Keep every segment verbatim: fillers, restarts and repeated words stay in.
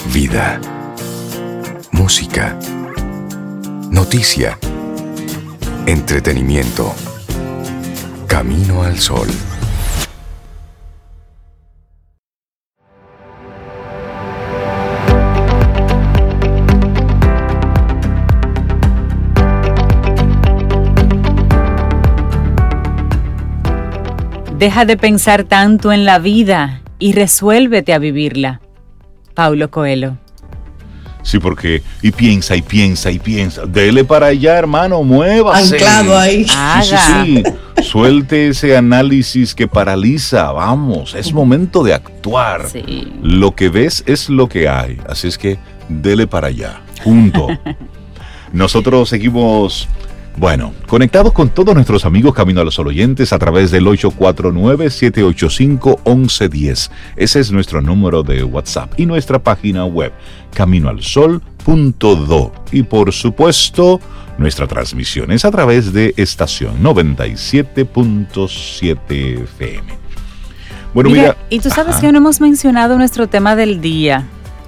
Vida, música, noticia, entretenimiento. Camino al Sol. Deja de pensar tanto en la vida y resuélvete a vivirla. Paulo Coelho. Sí, porque y piensa y piensa y piensa. Dele para allá, hermano, muévase. Anclado ahí. Sí, sí, sí. Suelte ese análisis que paraliza. Vamos, es momento de actuar. Sí. Lo que ves es lo que hay. Así es que dele para allá. Punto. Nosotros seguimos, bueno, conectados con todos nuestros amigos Camino al Sol oyentes a través del ocho cuatro nueve, siete ocho cinco, uno uno uno cero. Ese es nuestro número de WhatsApp y nuestra página web camino al sol punto do. Y por supuesto, nuestra transmisión es a través de estación noventa y siete punto siete F M. Bueno, mira, mira y tú sabes ajá. que no hemos mencionado nuestro tema del día,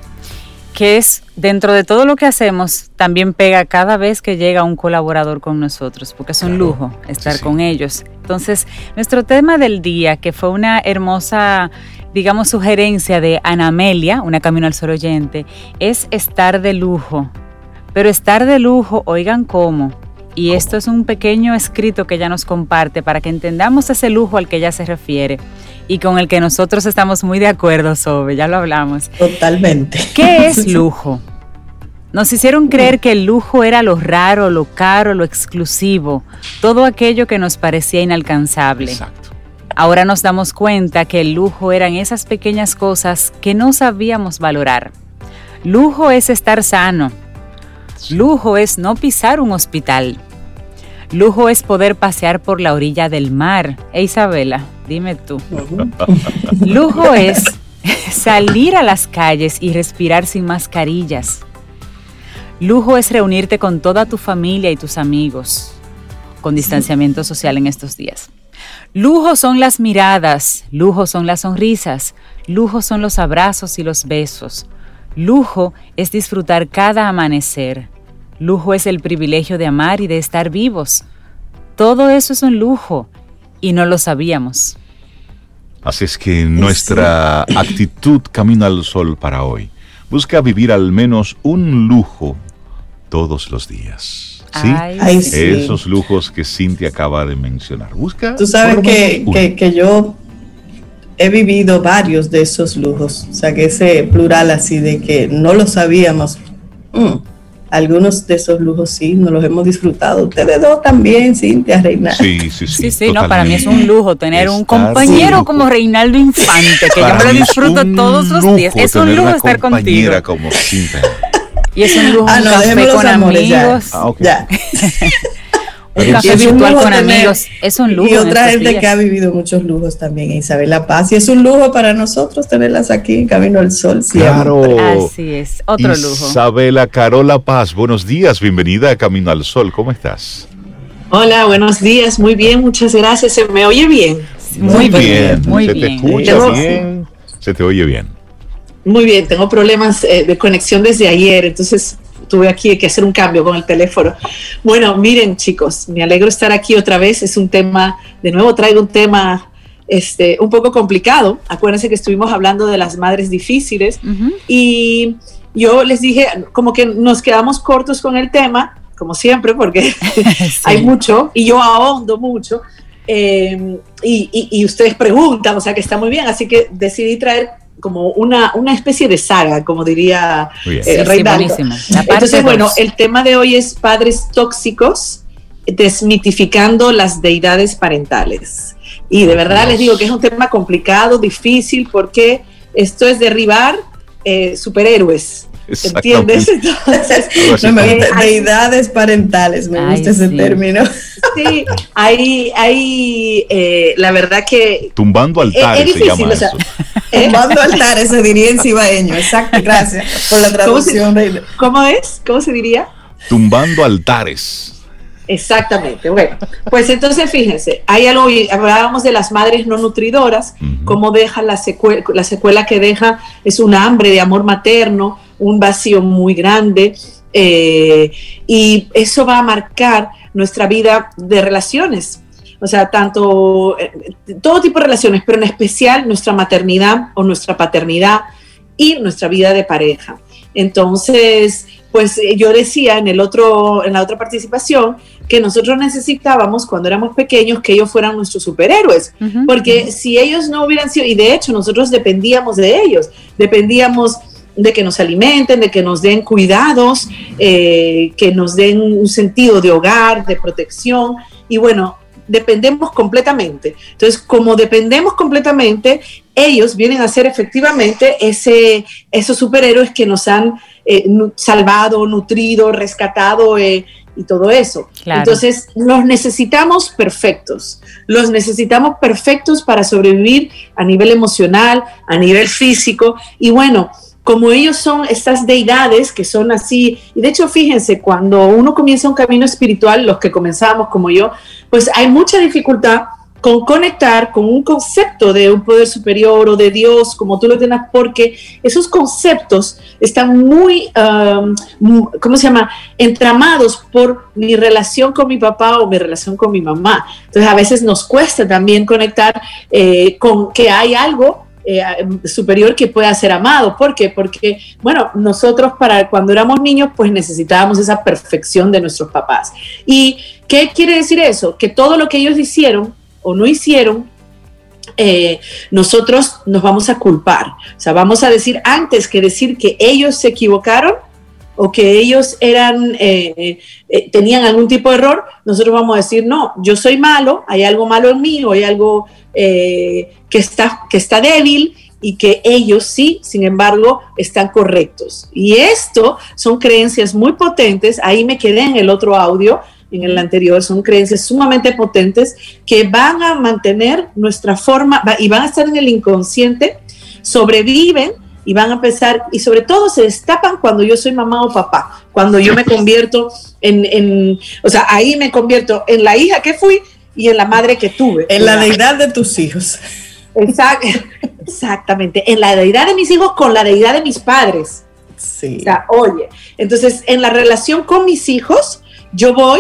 que es, dentro de todo lo que hacemos, también pega cada vez que llega un colaborador con nosotros, porque es un claro. lujo estar sí, sí. con ellos. Entonces, nuestro tema del día, que fue una hermosa, digamos, sugerencia de Ana Amelia, una Camino al Sol oyente, es estar de lujo. Pero estar de lujo, oigan cómo. Y ¿Cómo? Esto es un pequeño escrito que ella nos comparte para que entendamos ese lujo al que ella se refiere y con el que nosotros estamos muy de acuerdo, Sobe, ya lo hablamos. Totalmente. ¿Qué es lujo? Nos hicieron creer que el lujo era lo raro, lo caro, lo exclusivo, todo aquello que nos parecía inalcanzable. Exacto. Ahora nos damos cuenta que el lujo eran esas pequeñas cosas que no sabíamos valorar. Lujo es estar sano. Lujo es no pisar un hospital. Lujo es poder pasear por la orilla del mar. E Isabela, dime tú. Lujo es salir a las calles y respirar sin mascarillas. Lujo es reunirte con toda tu familia y tus amigos, con distanciamiento social en estos días. Lujo son las miradas, lujo son las sonrisas, lujo son los abrazos y los besos. Lujo es disfrutar cada amanecer. Lujo es el privilegio de amar y de estar vivos. Todo eso es un lujo y no lo sabíamos. Así es que nuestra actitud Camino al Sol para hoy busca vivir al menos un lujo todos los días. ¿Sí? Ay, sí. Esos lujos que Cintia acaba de mencionar. Busca. Tú sabes que, que, que yo he vivido varios de esos lujos. O sea, que ese plural así de que no lo sabíamos. Mm. Algunos de esos lujos sí, nos los hemos disfrutado. Ustedes dos también, Cintia, Reinaldo. Sí, sí, sí. Sí, sí, no, para mí es un lujo tener Estar un compañero como Reinaldo Infante, que para yo me lo mí disfruto es todos los días. Es un lujo estar contigo. Como Cintia. Y es un lujo ah, un no, café con amigos. Ya. Ah, okay. ya. Un café virtual con tener, amigos. Es un lujo. Y otra gente días. que ha vivido muchos lujos también, Isabela Paz. Y es un lujo para nosotros tenerlas aquí en Camino al Sol siempre. Claro. Así es, otro lujo. Isabela Carola Paz, buenos días, bienvenida a Camino al Sol, ¿cómo estás? Hola, buenos días, muy bien, muchas gracias. ¿Se me oye bien? Muy, muy bien, bien, muy se bien. te escucha Tengo, bien, se te oye bien. Muy bien, tengo problemas eh, de conexión desde ayer, entonces tuve aquí que hacer un cambio con el teléfono. Bueno, miren chicos, me alegro estar aquí otra vez. Es un tema, de nuevo traigo un tema este, un poco complicado. Acuérdense que estuvimos hablando de las madres difíciles uh-huh. y yo les dije como que nos quedamos cortos con el tema, como siempre, porque sí. hay mucho y yo ahondo mucho. Eh, y, y, y ustedes preguntan, o sea que está muy bien, así que decidí traer como una, una especie de saga, como diría eh, Reinaldo. Sí, entonces, bueno, dos. El tema de hoy es padres tóxicos, desmitificando las deidades parentales. Y de verdad Dios. Les digo que es un tema complicado, difícil, porque esto es derribar eh, superhéroes. ¿Entiendes? Entonces, no, me gusta, deidades parentales, me Ay, gusta ese sí. término. Sí, hay, hay eh, la verdad que... Tumbando altares es, es difícil, se llama o sea, eso. ¿Eh? Tumbando altares, se diría en cibaeño, exacto, gracias por la traducción. ¿Cómo, se, ¿Cómo es? ¿Cómo se diría? Tumbando altares. Exactamente, bueno, pues entonces fíjense, hay algo, hablábamos de las madres no nutridoras, uh-huh. cómo deja la secuela, la secuela que deja es un hambre de amor materno, un vacío muy grande, eh, y eso va a marcar nuestra vida de relaciones. O sea, tanto, eh, todo tipo de relaciones, pero en especial nuestra maternidad o nuestra paternidad y nuestra vida de pareja. Entonces, pues yo decía en el otro, en la otra participación que nosotros necesitábamos cuando éramos pequeños que ellos fueran nuestros superhéroes, uh-huh. porque uh-huh. si ellos no hubieran sido, y de hecho nosotros dependíamos de ellos, dependíamos de que nos alimenten, de que nos den cuidados, eh, que nos den un sentido de hogar, de protección, y bueno, dependemos completamente. Entonces, como dependemos completamente, ellos vienen a ser efectivamente ese, esos superhéroes que nos han eh, salvado, nutrido, rescatado eh, y todo eso. Claro. Entonces, los necesitamos perfectos. Los necesitamos perfectos para sobrevivir a nivel emocional, a nivel físico. Y bueno, como ellos son estas deidades que son así, y de hecho fíjense, cuando uno comienza un camino espiritual, los que comenzamos como yo, pues hay mucha dificultad con conectar con un concepto de un poder superior o de Dios, como tú lo tengas, porque esos conceptos están muy, um, ¿cómo se llama?, entramados por mi relación con mi papá o mi relación con mi mamá. Entonces a veces nos cuesta también conectar eh, con que hay algo Eh, superior que pueda ser amado. ¿Por qué? Porque, bueno, nosotros para cuando éramos niños, pues necesitábamos esa perfección de nuestros papás. ¿Y qué quiere decir eso? Que todo lo que ellos hicieron o no hicieron, eh, nosotros nos vamos a culpar. O sea, vamos a decir, antes que decir que ellos se equivocaron o que ellos eran, eh, eh, tenían algún tipo de error, nosotros vamos a decir, no, yo soy malo, hay algo malo en mí, o hay algo eh, que, está, que está débil, y que ellos sí, sin embargo, están correctos. Y esto son creencias muy potentes, ahí me quedé en el otro audio, en el anterior, son creencias sumamente potentes que van a mantener nuestra forma, y van a estar en el inconsciente, sobreviven, y van a empezar, y sobre todo se destapan cuando yo soy mamá o papá, cuando yo me convierto en, en o sea, ahí me convierto en la hija que fui y en la madre que tuve. En la deidad de tus hijos. Exact, exactamente, en la deidad de mis hijos con la deidad de mis padres. Sí. O sea, oye, entonces en la relación con mis hijos, yo voy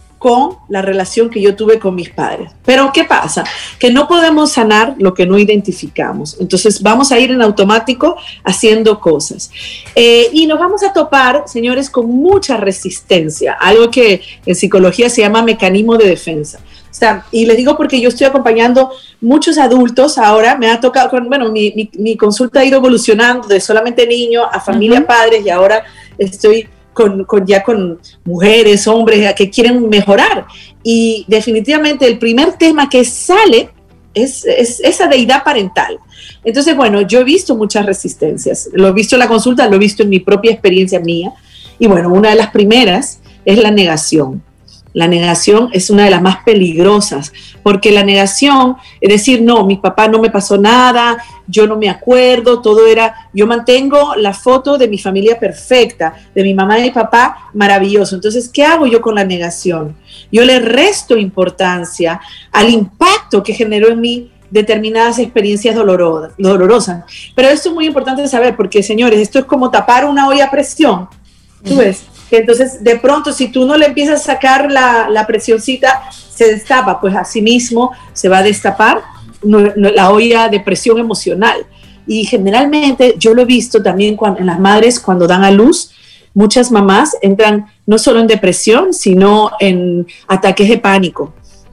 con la relación que yo tuve con mis padres. Pero ¿qué pasa? Que no podemos sanar lo que no identificamos. Entonces vamos a ir en automático haciendo cosas. Eh, y nos vamos a topar, señores, con mucha resistencia, algo que en psicología se llama mecanismo de defensa. O sea, y les digo porque yo estoy acompañando muchos adultos ahora, me ha tocado, con, bueno, mi, mi, mi consulta ha ido evolucionando de solamente niños a familia, uh-huh. padres, y ahora estoy Con, con ya con mujeres, hombres que quieren mejorar. Y definitivamente el primer tema que sale es, es esa deidad parental. Entonces, bueno, yo he visto muchas resistencias. Lo he visto en la consulta, lo he visto en mi propia experiencia mía. Y bueno, una de las primeras es la negación. La negación es una de las más peligrosas, porque la negación es decir, no, mi papá no me pasó nada, yo no me acuerdo, todo era, yo mantengo la foto de mi familia perfecta, de mi mamá y mi papá maravilloso. Entonces, ¿qué hago yo con la negación? Yo le resto importancia al impacto que generó en mí determinadas experiencias dolorosas, dolorosas. Pero esto es muy importante saber, porque, señores, esto es como tapar una olla a presión, ¿tú ves? Que entonces de pronto si tú no le empiezas a sacar la, la presioncita, se destapa, pues así mismo se va a destapar no, no, la olla de presión emocional. Y generalmente yo lo he visto también cuando, en las madres cuando dan a luz, muchas mamás entran no solo en depresión, sino en ataques de pánico.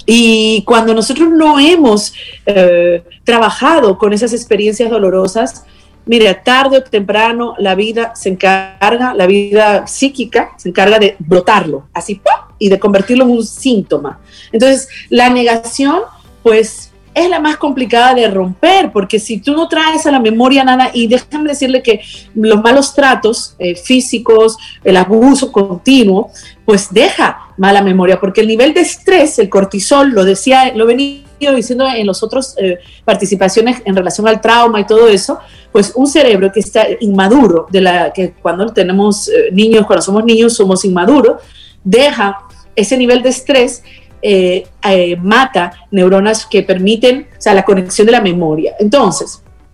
Y cuando nosotros no hemos eh, trabajado con esas experiencias dolorosas, mira, tarde o temprano la vida se encarga, la vida psíquica se encarga de brotarlo, así, ¡pum!, y de convertirlo en un síntoma. Entonces, la negación, pues, es la más complicada de romper, porque si tú no traes a la memoria nada, y déjame decirle que los malos tratos eh, físicos, el abuso continuo, pues deja mala memoria, porque el nivel de estrés, el cortisol, lo decía, lo venía diciendo en las otras eh, participaciones en relación al trauma y todo eso, pues un cerebro que está inmaduro, de la que cuando tenemos eh, niños, cuando somos niños somos inmaduros, deja ese nivel de estrés, eh, eh, mata neuronas que permiten, o sea, la conexión de la memoria. Entonces,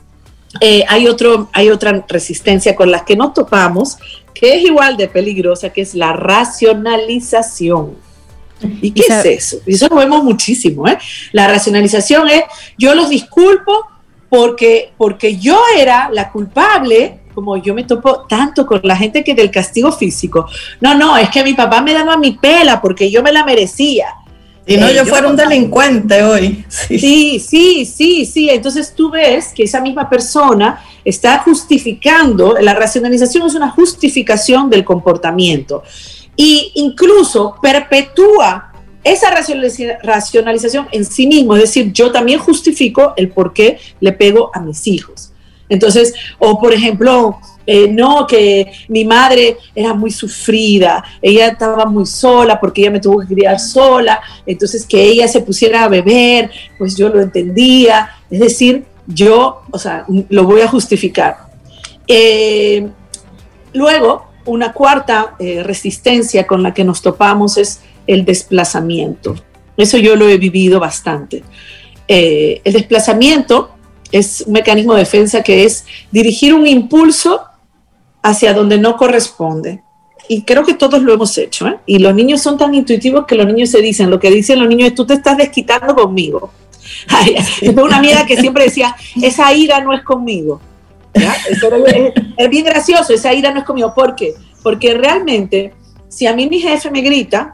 eh, hay, otro, hay otra resistencia con la que nos topamos, que es igual de peligrosa, que es la racionalización. ¿Y qué es eso? Y eso lo vemos muchísimo, ¿eh? La racionalización es, yo los disculpo porque, porque yo era la culpable, como yo me topo tanto con la gente que del castigo físico. No, no, es que mi papá me daba mi pela porque yo me la merecía. Y no, eh, yo, yo fuera un delincuente hoy. Sí. sí, sí, sí, sí. Entonces tú ves que esa misma persona está justificando, la racionalización es una justificación del comportamiento. Y incluso perpetúa esa racionalización en sí mismo, es decir, yo también justifico el por qué le pego a mis hijos. Entonces, o por ejemplo, eh, no, que mi madre era muy sufrida, ella estaba muy sola porque ella me tuvo que criar sola, entonces que ella se pusiera a beber, pues yo lo entendía, es decir, yo, o sea, lo voy a justificar. Eh, luego, una cuarta eh, resistencia con la que nos topamos es el desplazamiento. Eso yo lo he vivido bastante. Eh, el desplazamiento es un mecanismo de defensa que es dirigir un impulso hacia donde no corresponde. Y creo que todos lo hemos hecho, ¿eh? Y los niños son tan intuitivos que los niños se dicen, lo que dicen los niños es, tú te estás desquitando conmigo. Ay, tengo una amiga que siempre decía, esa ira no es conmigo. ¿Ya? Es, es bien gracioso, esa ira no es conmigo. ¿Por qué? Porque realmente, si a mí mi jefe me grita,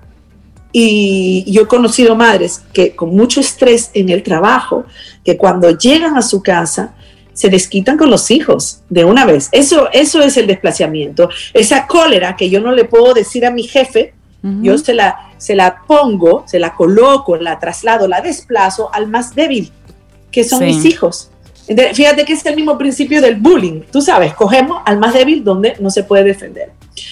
y yo he conocido madres que con mucho estrés en el trabajo, que cuando llegan a su casa, se desquitan con los hijos de una vez. Eso, eso es el desplazamiento. Esa cólera que yo no le puedo decir a mi jefe, uh-huh. yo se la, se la pongo, se la coloco, la traslado, la desplazo al más débil, que son sí. mis hijos. Fíjate que es el mismo principio del bullying. Tú sabes, cogemos al más débil donde no se puede defender.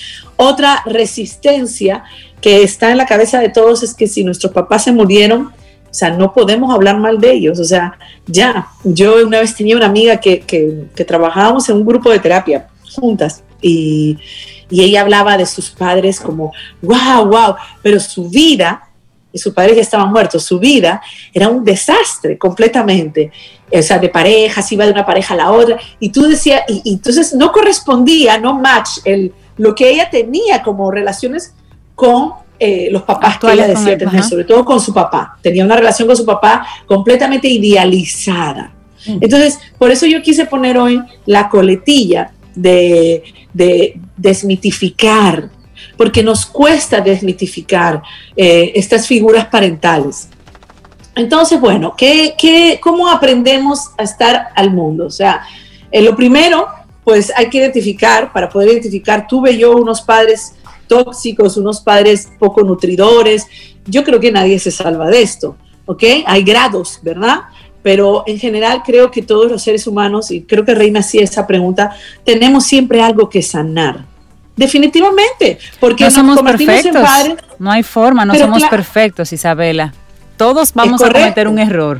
Otra resistencia que está en la cabeza de todos es que si nuestros papás se murieron, o sea, no podemos hablar mal de ellos. O sea, ya, yo una vez tenía una amiga que, que, que trabajábamos en un grupo de terapia juntas y, y ella hablaba de sus padres como, wow, wow, pero su vida, y sus padres ya estaban muertos, su vida era un desastre completamente. O sea, de parejas, iba de una pareja a la otra, y tú decías, y, y entonces no correspondía, no match el, lo que ella tenía como relaciones con eh, los papás que ella decía tener, sobre todo con su papá. Tenía una relación con su papá completamente idealizada. Mm. Entonces, por eso yo quise poner hoy la coletilla de, de desmitificar, porque nos cuesta desmitificar eh, estas figuras parentales. Entonces, bueno, ¿qué, qué, ¿cómo aprendemos a estar al mundo? O sea, eh, lo primero, pues hay que identificar, para poder identificar, tuve yo unos padres tóxicos, unos padres poco nutridores. Yo creo que nadie se salva de esto, ¿ok? Hay grados, ¿verdad? Pero en general creo que todos los seres humanos, y creo que Rey me hacía esa pregunta, tenemos siempre algo que sanar. Definitivamente, porque no nos somos convertimos perfectos. en padres. No hay forma, no Pero somos claro, perfectos, Isabela. Todos vamos a cometer un error.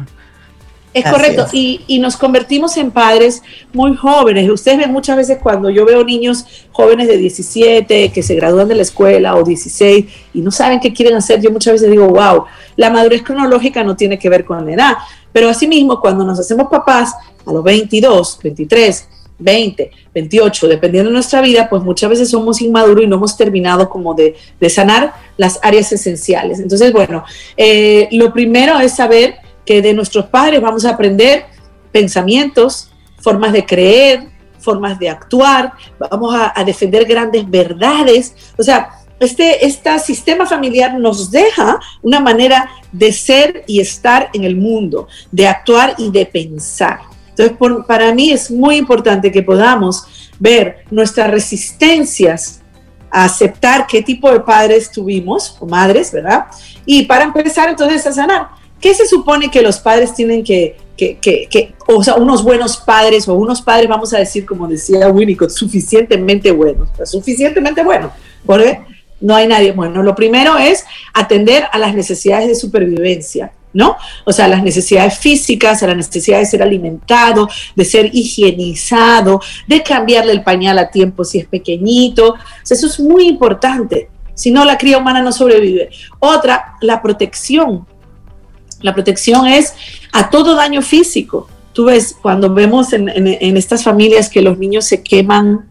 Es Así correcto, es. Y, y nos convertimos en padres muy jóvenes. Ustedes ven muchas veces cuando yo veo niños jóvenes de diecisiete que se gradúan de la escuela o dieciséis y no saben qué quieren hacer, yo muchas veces digo, wow, la madurez cronológica no tiene que ver con la edad. Pero asimismo, cuando nos hacemos papás a los veintidós, veintitrés, veinte, veintiocho, dependiendo de nuestra vida, pues muchas veces somos inmaduros y no hemos terminado como de, de sanar las áreas esenciales. Entonces, bueno, eh, lo primero es saber que de nuestros padres vamos a aprender pensamientos, formas de creer, formas de actuar, vamos a, a defender grandes verdades. O sea, este, este sistema familiar nos deja una manera de ser y estar en el mundo, de actuar y de pensar. Entonces, por, para mí es muy importante que podamos ver nuestras resistencias a aceptar qué tipo de padres tuvimos, o madres, ¿verdad? Y para empezar entonces a sanar. ¿Qué se supone que los padres tienen que, que, que, que, o sea, unos buenos padres, o unos padres, vamos a decir, como decía Winnicott, suficientemente buenos, o sea, suficientemente buenos, porque no hay nadie bueno? Lo primero es atender a las necesidades de supervivencia, ¿no? O sea, las necesidades físicas, a la necesidad de ser alimentado, de ser higienizado, de cambiarle el pañal a tiempo si es pequeñito. O sea, eso es muy importante. Si no, la cría humana no sobrevive. Otra, la protección. La protección es a todo daño físico. tú ves, cuando vemos en, en, en estas familias que los niños se queman,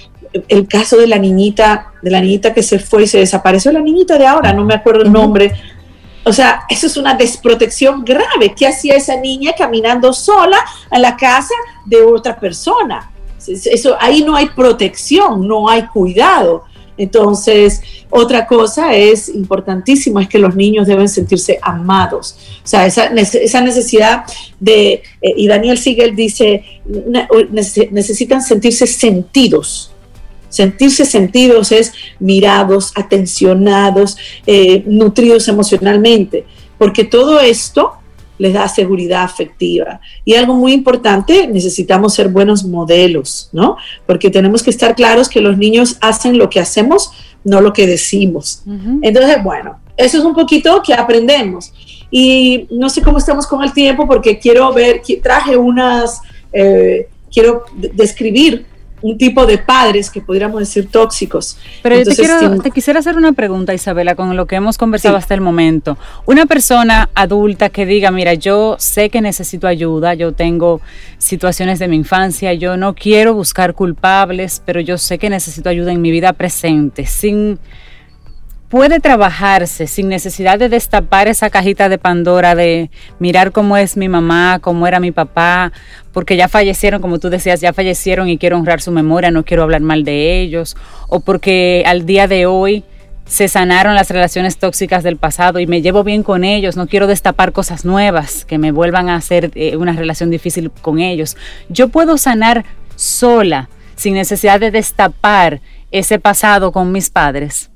el caso de la niñita, de la niñita que se fue y se desapareció, la niñita de ahora, no me acuerdo el nombre. O sea, eso es una desprotección grave. ¿Qué hacía esa niña caminando sola en la casa de otra persona? Eso, ahí no hay protección, no hay cuidado. Entonces, otra cosa es importantísima, es que los niños deben sentirse amados. O sea, esa, esa necesidad de, eh, y Daniel Siegel dice, necesitan sentirse sentidos. Sentirse sentidos es mirados, atencionados, eh, nutridos emocionalmente, porque todo esto les da seguridad afectiva. Y algo muy importante, necesitamos ser buenos modelos, ¿no? Porque tenemos que estar claros que los niños hacen lo que hacemos, no lo que decimos. Uh-huh. Entonces, bueno, eso es un poquito que aprendemos. Y no sé cómo estamos con el tiempo, porque quiero ver, traje unas, eh, quiero d- describir un tipo de padres que podríamos decir tóxicos. Pero Entonces, yo te, quiero, te quisiera hacer una pregunta, Isabela, con lo que hemos conversado sí. hasta el momento. Una persona adulta que diga, mira, yo sé que necesito ayuda, yo tengo situaciones de mi infancia, yo no quiero buscar culpables, pero yo sé que necesito ayuda en mi vida presente, sin... puede trabajarse sin necesidad de destapar esa cajita de Pandora de mirar cómo es mi mamá, cómo era mi papá, porque ya fallecieron, como tú decías, ya fallecieron y quiero honrar su memoria, no quiero hablar mal de ellos, o porque al día de hoy se sanaron las relaciones tóxicas del pasado y me llevo bien con ellos, no quiero destapar cosas nuevas que me vuelvan a hacer eh, una relación difícil con ellos. Yo puedo sanar sola, sin necesidad de destapar ese pasado con mis padres.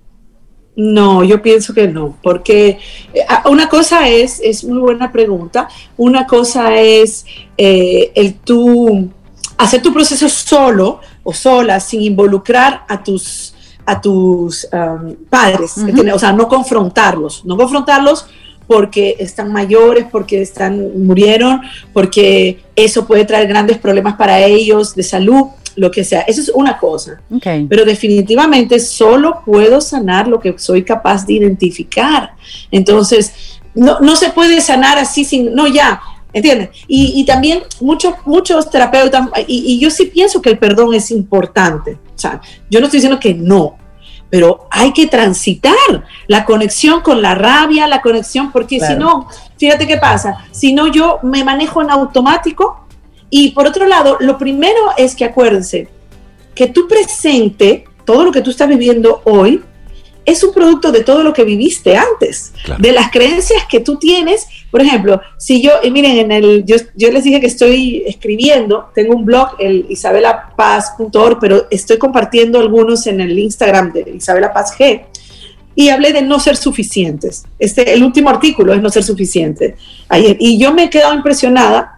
No, yo pienso que no, porque una cosa es, es muy buena pregunta, una cosa es eh, el tú hacer tu proceso solo o sola sin involucrar a tus, a tus um, padres, uh-huh. ¿entiendes? O sea, no confrontarlos, no confrontarlos porque están mayores, porque están, murieron, porque eso puede traer grandes problemas para ellos de salud, lo que sea, eso es una cosa, okay. Pero definitivamente solo puedo sanar lo que soy capaz de identificar. Entonces no, no se puede sanar así sin, no ya, ¿entiendes? Y, y también muchos muchos terapeutas, y, y yo sí pienso que el perdón es importante, o sea, yo no estoy diciendo que no, pero hay que transitar la conexión con la rabia, la conexión, porque claro. Si no, fíjate qué pasa, si no yo me manejo en automático. Y por otro lado, lo primero es que acuérdense que tu presente, todo lo que tú estás viviendo hoy, es un producto de todo lo que viviste antes, claro. De las creencias que tú tienes. Por ejemplo, si yo, eh, miren, en el, yo, yo les dije que estoy escribiendo, tengo un blog, el isabela paz punto org, pero estoy compartiendo algunos en el Instagram de Isabela Paz G, y hablé de no ser suficientes. Este, el último artículo es no ser suficiente. Ayer, y yo me he quedado impresionada.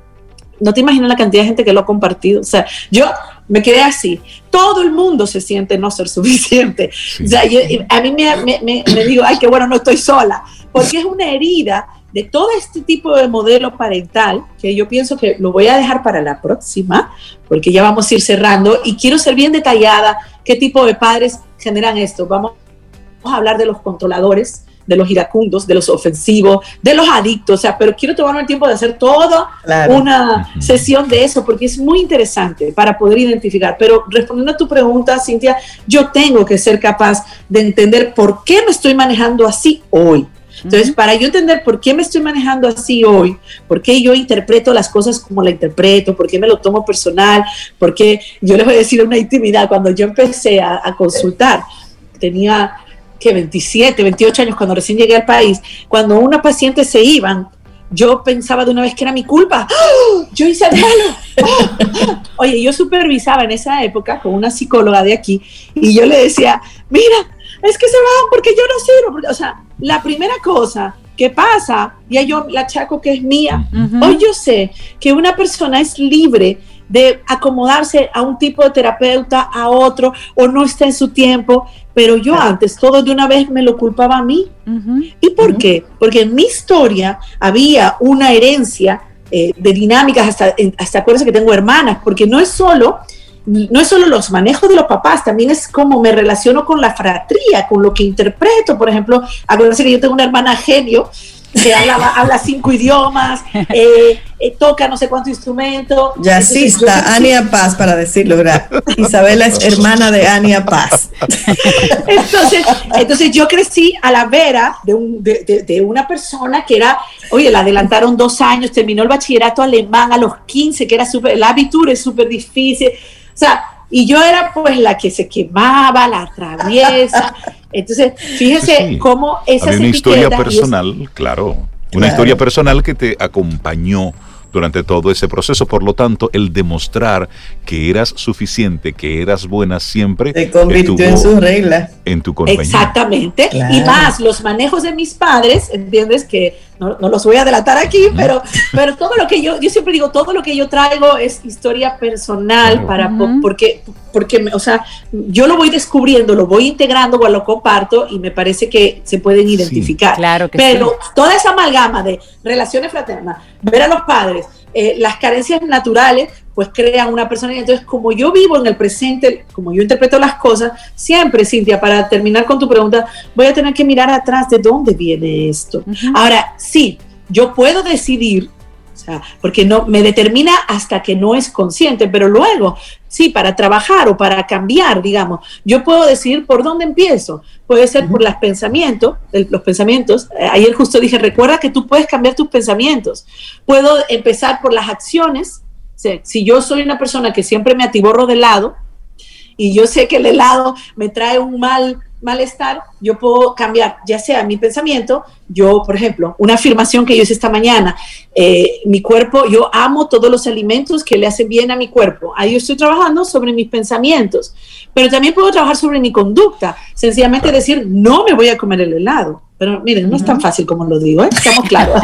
No te imaginas la cantidad de gente que lo ha compartido. O sea, yo me quedé así. Todo el mundo se siente no ser suficiente. Sí. O sea, yo, a mí me, me, me, me digo, ay, qué bueno, no estoy sola. Porque es una herida de todo este tipo de modelo parental que yo pienso que lo voy a dejar para la próxima, porque ya vamos a ir cerrando. Y quiero ser bien detallada qué tipo de padres generan esto. Vamos a hablar de los controladores, de los iracundos, de los ofensivos, de los adictos, o sea, pero quiero tomarme el tiempo de hacer toda claro. una uh-huh. sesión de eso, porque es muy interesante para poder identificar. Pero respondiendo a tu pregunta, Cintia, yo tengo que ser capaz de entender por qué me estoy manejando así hoy. Entonces, uh-huh. para yo entender por qué me estoy manejando así hoy, por qué yo interpreto las cosas como la interpreto, por qué me lo tomo personal, por qué yo les voy a decir una intimidad. Cuando yo empecé a, a consultar, tenía... que veintisiete, veintiocho años cuando recién llegué al país, cuando una paciente se iban, yo pensaba de una vez que era mi culpa. ¡Oh! Yo hice el malo. ¡Oh! Oye, yo supervisaba en esa época con una psicóloga de aquí y yo le decía, mira, es que se van porque yo no sirvo. O sea, la primera cosa que pasa, ya yo la achaco que es mía. Uh-huh. Hoy yo sé que una persona es libre de acomodarse a un tipo de terapeuta, a otro, o no está en su tiempo, pero yo claro. antes todo de una vez me lo culpaba a mí. Uh-huh. ¿Y por uh-huh. qué? Porque en mi historia había una herencia eh, de dinámicas, hasta, hasta acuérdense que tengo hermanas, porque no es solo, no es solo los manejos de los papás, también es cómo me relaciono con la fratría, con lo que interpreto. Por ejemplo, acuérdense que yo tengo una hermana genio, que habla, habla cinco idiomas, eh, eh, toca no sé cuántos instrumentos. Jazzista, Ania Paz, para decirlo, ¿verdad? Isabela es hermana de Ania Paz. Entonces, entonces yo crecí a la vera de, un, de, de, de una persona que era, oye, la adelantaron dos años, terminó el bachillerato alemán a los quince, que era súper, el abitur es súper difícil, o sea, y yo era pues la que se quemaba, la traviesa. Entonces, fíjese sí, sí. cómo esas Había una historia personal, es... claro, una claro. historia personal que te acompañó durante todo ese proceso. Por lo tanto, el demostrar que eras suficiente, que eras buena siempre, se convirtió en su regla. En tu compañía. Exactamente. Claro. Y más, los manejos de mis padres, ¿entiendes? Que no, no los voy a adelantar aquí, uh-huh. pero, pero todo lo que yo, yo siempre digo, todo lo que yo traigo es historia personal, claro. para, uh-huh. porque, porque, o sea, yo lo voy descubriendo, lo voy integrando, o lo comparto, y me parece que se pueden identificar. Sí, claro que pero sí. toda esa amalgama de relaciones fraternas, ver a los padres, eh, las carencias naturales, pues crean una personalidad. Entonces, como yo vivo en el presente, como yo interpreto las cosas, siempre, Cintia, para terminar con tu pregunta, voy a tener que mirar atrás de dónde viene esto. Uh-huh. Ahora, sí, yo puedo decidir, o sea, porque no me determina hasta que no es consciente, pero luego, sí, para trabajar o para cambiar, digamos, yo puedo decidir por dónde empiezo. Puede ser uh-huh. por los pensamientos, el, los pensamientos. Eh, ayer justo dije, recuerda que tú puedes cambiar tus pensamientos. Puedo empezar por las acciones. Si yo soy una persona que siempre me atiborro de helado y yo sé que el helado me trae un mal malestar, yo puedo cambiar ya sea mi pensamiento. Yo, por ejemplo, una afirmación que yo hice esta mañana, eh, mi cuerpo, yo amo todos los alimentos que le hacen bien a mi cuerpo. Ahí yo estoy trabajando sobre mis pensamientos, pero también puedo trabajar sobre mi conducta, sencillamente decir, no me voy a comer el helado. Pero miren, no es tan fácil como lo digo, ¿eh? Estamos claros.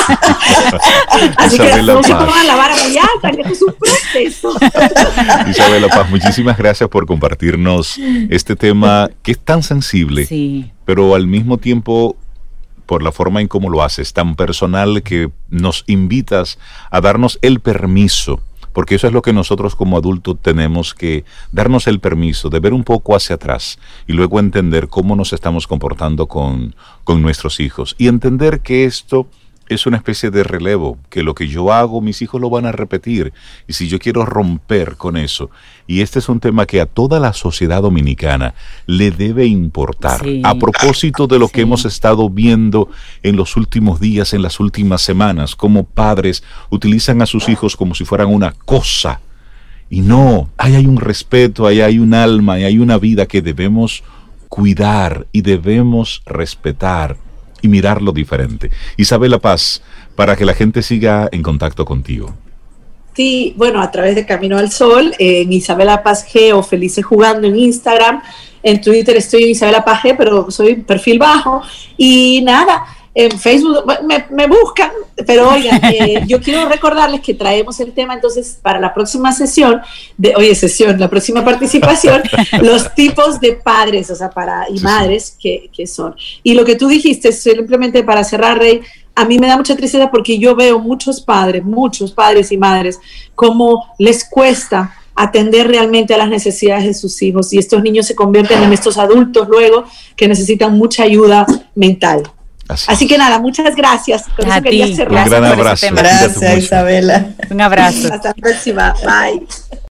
Así que no se pongan la vara muy alta, que esto es un proceso. Isabela Paz, muchísimas gracias por compartirnos este tema que es tan sensible, sí. pero al mismo tiempo, por la forma en cómo lo haces, tan personal, que nos invitas a darnos el permiso, porque eso es lo que nosotros como adultos tenemos que darnos el permiso de ver un poco hacia atrás y luego entender cómo nos estamos comportando con, con nuestros hijos y entender que esto es una especie de relevo, que lo que yo hago, mis hijos lo van a repetir, y si yo quiero romper con eso, y este es un tema que a toda la sociedad dominicana le debe importar, sí. a propósito de lo sí. que hemos estado viendo en los últimos días, en las últimas semanas, cómo padres utilizan a sus hijos como si fueran una cosa, y no, ahí hay un respeto, ahí hay un alma, ahí hay una vida que debemos cuidar y debemos respetar y mirarlo diferente. Isabela Paz, para que la gente siga en contacto contigo. Sí, bueno, a través de Camino al Sol, eh, en Isabela Paz G o Felices Jugando en Instagram, en Twitter estoy en Isabela Paz G, pero soy perfil bajo, y nada, en Facebook me, me buscan, pero oigan, eh, yo quiero recordarles que traemos el tema entonces para la próxima sesión, de, oye, sesión, la próxima participación, los tipos de padres, o sea, para y sí, madres sí. Que, que son. Y lo que tú dijiste, simplemente para cerrar, Rey, a mí me da mucha tristeza porque yo veo muchos padres, muchos padres y madres, cómo les cuesta atender realmente a las necesidades de sus hijos, y estos niños se convierten en estos adultos luego que necesitan mucha ayuda mental. Así, Así que nada, muchas gracias. Con a eso ti, quería cerrar. Un gran abrazo. Gracias, Isabela. Un abrazo. Hasta la próxima. Bye.